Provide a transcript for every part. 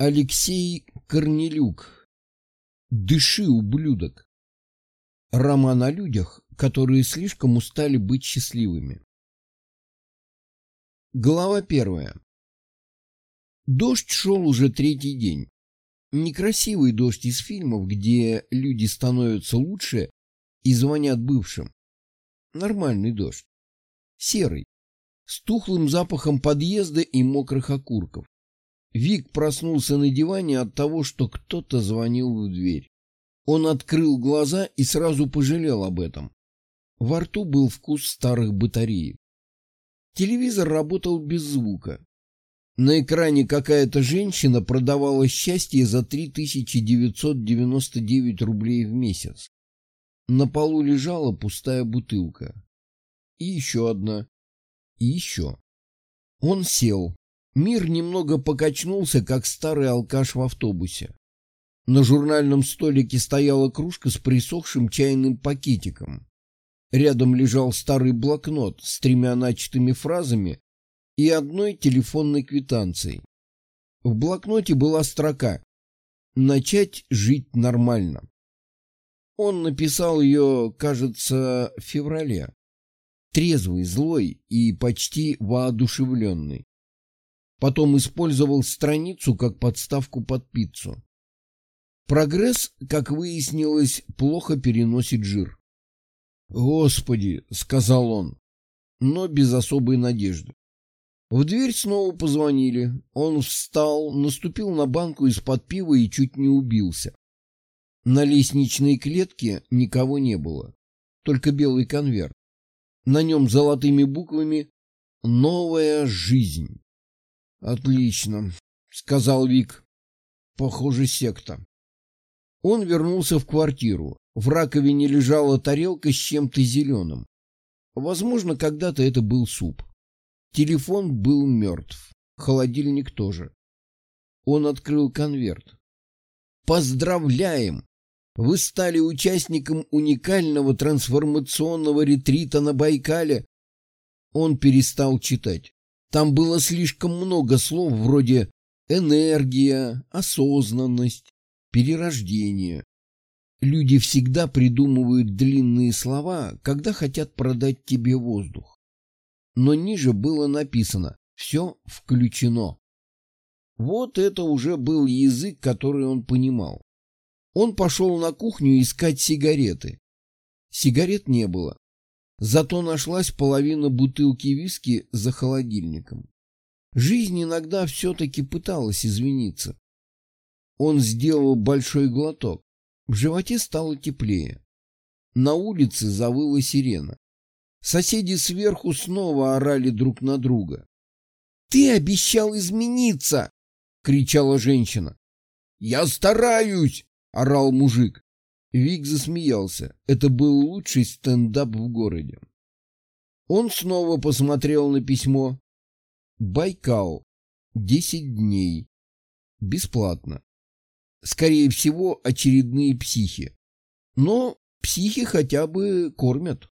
Алексей Корнелюк. «Дыши, ублюдок». Роман о людях, которые слишком устали быть счастливыми. Глава 1. Дождь шел уже третий день. Некрасивый дождь из фильмов, где люди становятся лучше и звонят бывшим. Нормальный дождь. Серый, с тухлым запахом подъезда и мокрых окурков. Вик проснулся на диване от того, что кто-то звонил в дверь. Он открыл глаза и сразу пожалел об этом. Во рту был вкус старых батареек. Телевизор работал без звука. На экране какая-то женщина продавала счастье за 3999 рублей в месяц. На полу лежала пустая бутылка. И еще одна. И еще. Он сел. Мир немного покачнулся, как старый алкаш в автобусе. На журнальном столике стояла кружка с присохшим чайным пакетиком. Рядом лежал старый блокнот с 3 начатыми фразами и одной телефонной квитанцией. В блокноте была строка «Начать жить нормально». Он написал ее, кажется, в феврале. Трезвый, злой и почти воодушевленный. Потом использовал страницу как подставку под пиццу. Прогресс, как выяснилось, плохо переносит жир. «Господи», — сказал он, но без особой надежды. В дверь снова позвонили. Он встал, наступил на банку из-под пива и чуть не убился. На лестничной клетке никого не было, только белый конверт. На нем золотыми буквами «Новая жизнь». «Отлично», — сказал Вик. «Похоже, секта». Он вернулся в квартиру. В раковине лежала тарелка с чем-то зеленым. Возможно, когда-то это был суп. Телефон был мертв. Холодильник тоже. Он открыл конверт. «Поздравляем! Вы стали участником уникального трансформационного ретрита на Байкале». Он перестал читать. Там было слишком много слов вроде энергия, осознанность, перерождение. Люди всегда придумывают длинные слова, когда хотят продать тебе воздух. Но ниже было написано «Все включено». Вот это уже был язык, который он понимал. Он пошел на кухню искать сигареты. Сигарет не было. Зато нашлась половина бутылки виски за холодильником. Жизнь иногда все-таки пыталась извиниться. Он сделал большой глоток. В животе стало теплее. На улице завыла сирена. Соседи сверху снова орали друг на друга. «Ты обещал измениться!» — кричала женщина. «Я стараюсь!» — орал мужик. Вик засмеялся. Это был лучший стендап в городе. Он снова посмотрел на письмо. Байкал. 10 дней. Бесплатно. Скорее всего, очередные психи. Но психи хотя бы кормят.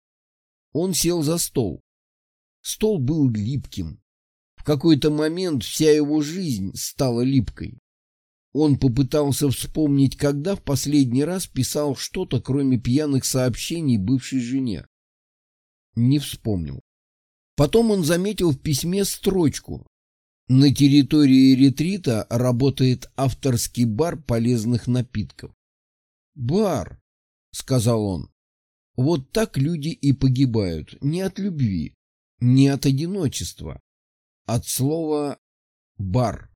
Он сел за стол. Стол был липким. В какой-то момент вся его жизнь стала липкой. Он попытался вспомнить, когда в последний раз писал что-то, кроме пьяных сообщений бывшей жене. Не вспомнил. Потом он заметил в письме строчку. На территории ретрита работает авторский бар полезных напитков. «Бар», — сказал он. Вот так люди и погибают. Не от любви, не от одиночества. От слова «бар».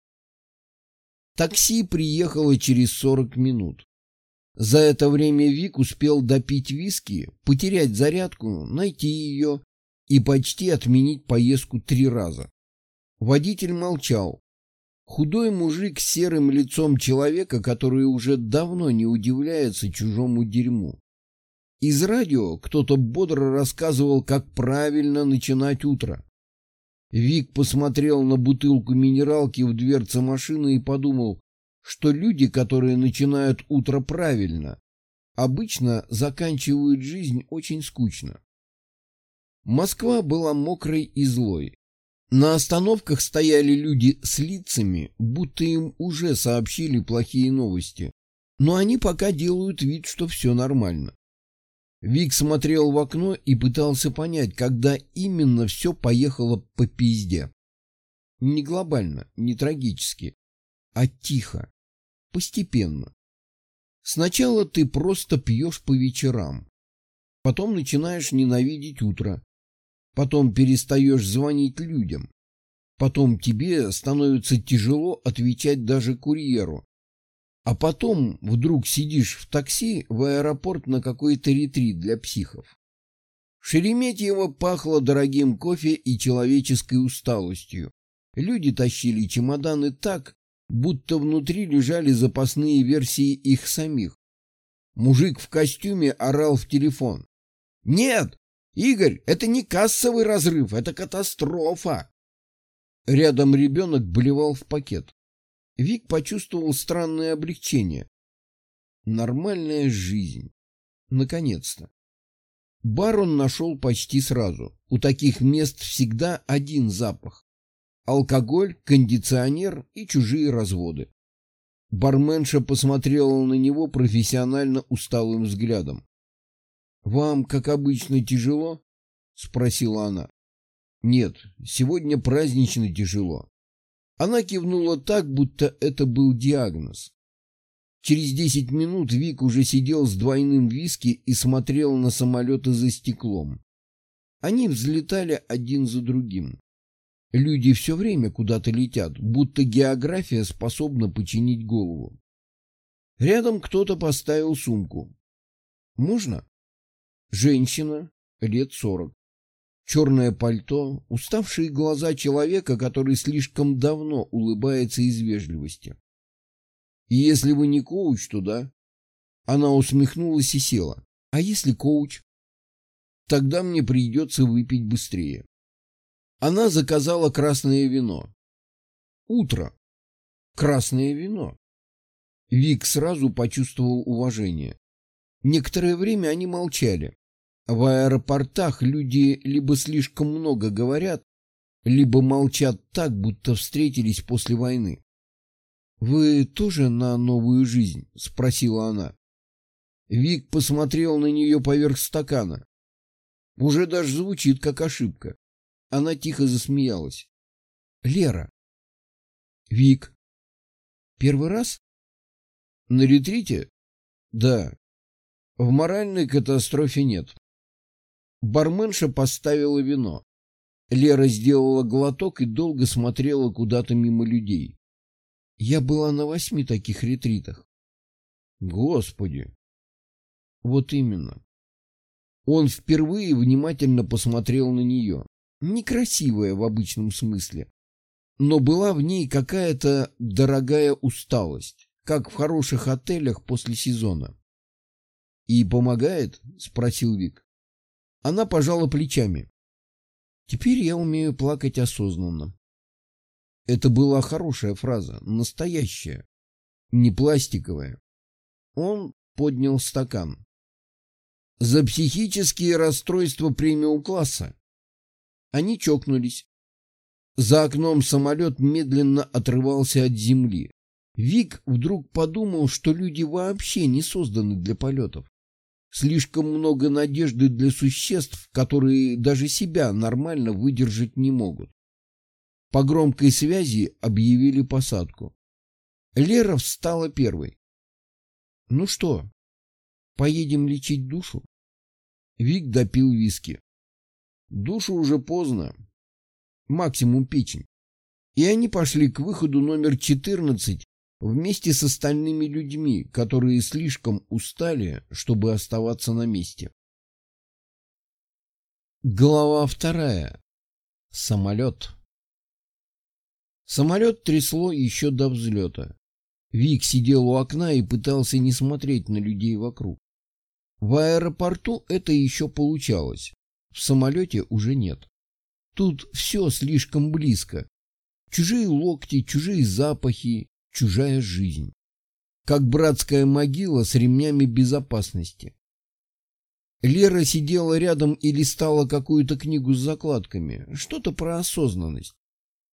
Такси приехало через 40 минут. За это время Вик успел допить виски, потерять зарядку, найти ее и почти отменить поездку 3 раза. Водитель молчал. Худой мужик с серым лицом человека, который уже давно не удивляется чужому дерьму. Из радио кто-то бодро рассказывал, как правильно начинать утро. Вик посмотрел на бутылку минералки в дверце машины и подумал, что люди, которые начинают утро правильно, обычно заканчивают жизнь очень скучно. Москва была мокрой и злой. На остановках стояли люди с лицами, будто им уже сообщили плохие новости, но они пока делают вид, что все нормально. Вик смотрел в окно и пытался понять, когда именно все поехало по пизде. Не глобально, не трагически, а тихо, постепенно. Сначала ты просто пьешь по вечерам, потом начинаешь ненавидеть утро, потом перестаешь звонить людям, потом тебе становится тяжело отвечать даже курьеру, а потом вдруг сидишь в такси в аэропорт на какой-то ретрит для психов. В Шереметьево пахло дорогим кофе и человеческой усталостью. Люди тащили чемоданы так, будто внутри лежали запасные версии их самих. Мужик в костюме орал в телефон. «Нет, Игорь, это не кассовый разрыв, это катастрофа!» Рядом ребенок блевал в пакет. Вик почувствовал странное облегчение. Нормальная жизнь. Наконец-то. Бар он нашел почти сразу. У таких мест всегда один запах. Алкоголь, кондиционер и чужие разводы. Барменша посмотрела на него профессионально усталым взглядом. «Вам, как обычно, тяжело?» — спросила она. «Нет, сегодня празднично тяжело». Она кивнула так, будто это был диагноз. Через 10 минут Вик уже сидел с двойным виски и смотрел на самолеты за стеклом. Они взлетали один за другим. Люди все время куда-то летят, будто география способна починить голову. Рядом кто-то поставил сумку. «Можно?» Женщина, лет 40. Черное пальто, уставшие глаза человека, который слишком давно улыбается из вежливости. «И если вы не коуч, то да». Она усмехнулась и села. «А если коуч?» «Тогда мне придется выпить быстрее». Она заказала красное вино. Утро. Красное вино. Вик сразу почувствовал уважение. Некоторое время они молчали. В аэропортах люди либо слишком много говорят, либо молчат так, будто встретились после войны. «Вы тоже на новую жизнь?» — спросила она. Вик посмотрел на нее поверх стакана. Уже даже звучит как ошибка. Она тихо засмеялась. «Лера». «Вик». «Первый раз?» «На ретрите?» «Да». «В моральной катастрофе нет». Барменша поставила вино. Лера сделала глоток и долго смотрела куда-то мимо людей. «Я была на 8 таких ретритах». «Господи!» «Вот именно». Он впервые внимательно посмотрел на нее. Некрасивая в обычном смысле, но была в ней какая-то дорогая усталость, как в хороших отелях после сезона. «И помогает?» — спросил Вик. Она пожала плечами. «Теперь я умею плакать осознанно». Это была хорошая фраза, настоящая, не пластиковая. Он поднял стакан. «За психические расстройства премиум-класса». Они чокнулись. За окном самолет медленно отрывался от земли. Вик вдруг подумал, что люди вообще не созданы для полетов. Слишком много надежды для существ, которые даже себя нормально выдержать не могут. По громкой связи объявили посадку. Лера встала первой. «Ну что, поедем лечить душу?» Вик допил виски. «Душу уже поздно. Максимум печень». И они пошли к выходу номер 14 вместе с остальными людьми, которые слишком устали, чтобы оставаться на месте. Глава 2. Самолет. Самолет трясло еще до взлета. Вик сидел у окна и пытался не смотреть на людей вокруг. В аэропорту это еще получалось. В самолете уже нет. Тут все слишком близко. Чужие локти, чужие запахи, чужая жизнь. Как братская могила с ремнями безопасности. Лера сидела рядом и листала какую-то книгу с закладками. Что-то про осознанность.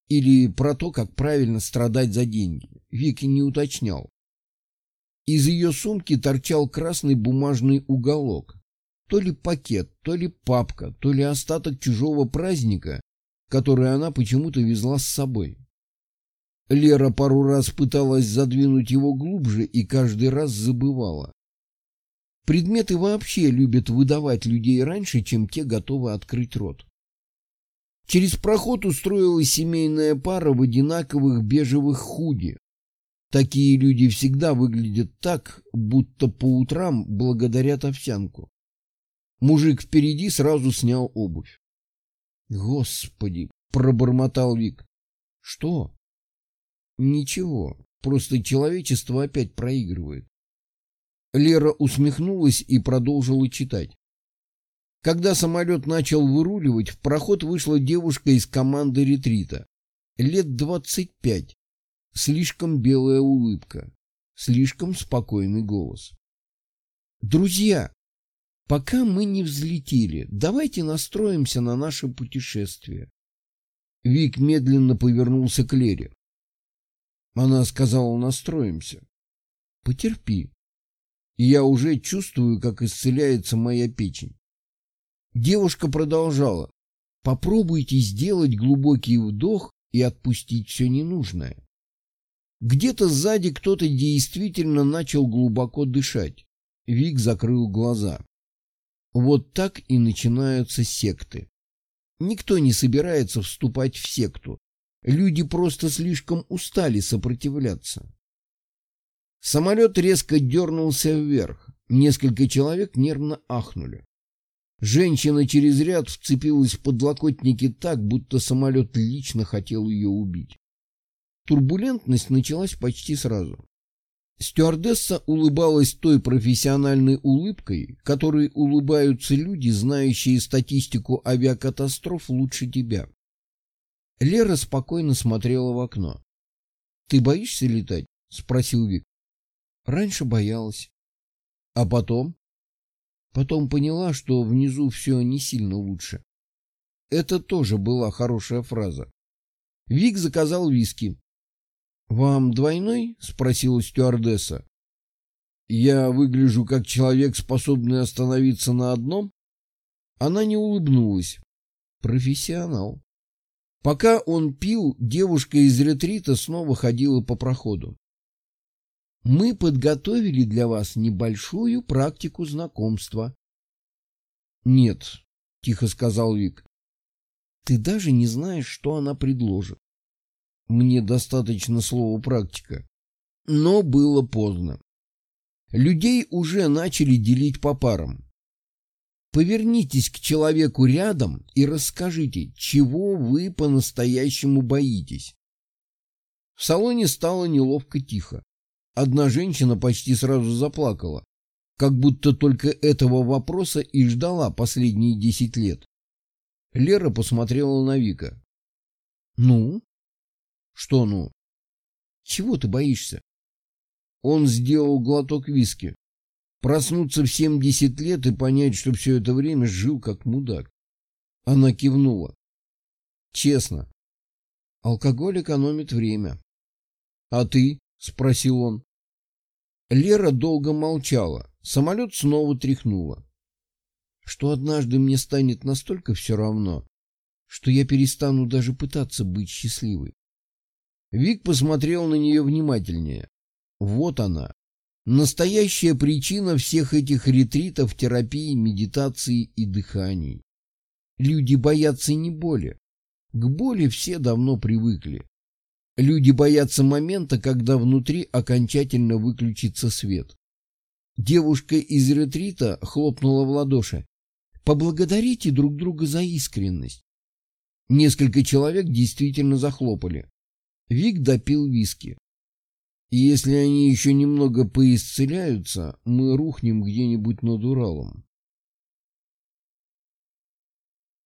Или про то, как правильно страдать за деньги. Вик не уточнял. Из ее сумки торчал красный бумажный уголок. То ли пакет, то ли папка, то ли остаток чужого праздника, который она почему-то везла с собой. Лера пару раз пыталась задвинуть его глубже и каждый раз забывала. Предметы вообще любят выдавать людей раньше, чем те готовы открыть рот. Через проход устроилась семейная пара в одинаковых бежевых худи. Такие люди всегда выглядят так, будто по утрам благодарят овсянку. Мужик впереди сразу снял обувь. «Господи!» — пробормотал Вик. «Что?» «Ничего, просто человечество опять проигрывает». Лера усмехнулась и продолжила читать. Когда самолет начал выруливать, в проход вышла девушка из команды ретрита. Лет 25. Слишком белая улыбка. Слишком спокойный голос. «Друзья, пока мы не взлетели, давайте настроимся на наше путешествие». Вик медленно повернулся к Лере. Она сказала: «Настроимся». «Потерпи. Я уже чувствую, как исцеляется моя печень». Девушка продолжала: «Попробуйте сделать глубокий вдох и отпустить все ненужное». Где-то сзади кто-то действительно начал глубоко дышать. Вик закрыл глаза. Вот так и начинаются секты. Никто не собирается вступать в секту. Люди просто слишком устали сопротивляться. Самолет резко дернулся вверх. Несколько человек нервно ахнули. Женщина через ряд вцепилась в подлокотники так, будто самолет лично хотел ее убить. Турбулентность началась почти сразу. Стюардесса улыбалась той профессиональной улыбкой, которой улыбаются люди, знающие статистику авиакатастроф лучше тебя. Лера спокойно смотрела в окно. «Ты боишься летать?» — спросил Вик. «Раньше боялась. А потом?» Потом поняла, что внизу все не сильно лучше. Это тоже была хорошая фраза. Вик заказал виски. «Вам двойной?» — спросила стюардесса. «Я выгляжу как человек, способный остановиться на одном?» Она не улыбнулась. Профессионал. Пока он пил, девушка из ретрита снова ходила по проходу. «Мы подготовили для вас небольшую практику знакомства». «Нет», — тихо сказал Вик. «Ты даже не знаешь, что она предложит». Мне достаточно слова «практика». Но было поздно. Людей уже начали делить по парам. Повернитесь к человеку рядом и расскажите, чего вы по-настоящему боитесь. В салоне стало неловко тихо. Одна женщина почти сразу заплакала, как будто только этого вопроса и ждала последние 10 лет. Лера посмотрела на Вика. «Ну?» «Что ну? Чего ты боишься?» Он сделал глоток виски. Проснуться в 70 лет и понять, что все это время жил как мудак. Она кивнула. «Честно, алкоголь экономит время». «А ты?» — спросил он. Лера долго молчала. Самолет снова тряхнуло. «Что однажды мне станет настолько все равно, что я перестану даже пытаться быть счастливой». Вик посмотрел на нее внимательнее. Вот она, настоящая причина всех этих ретритов, терапии, медитации и дыханий. Люди боятся не боли. К боли все давно привыкли. Люди боятся момента, когда внутри окончательно выключится свет. Девушка из ретрита хлопнула в ладоши. «Поблагодарите друг друга за искренность». Несколько человек действительно захлопали. Вик допил виски. «Если они еще немного поисцеляются, мы рухнем где-нибудь над Уралом».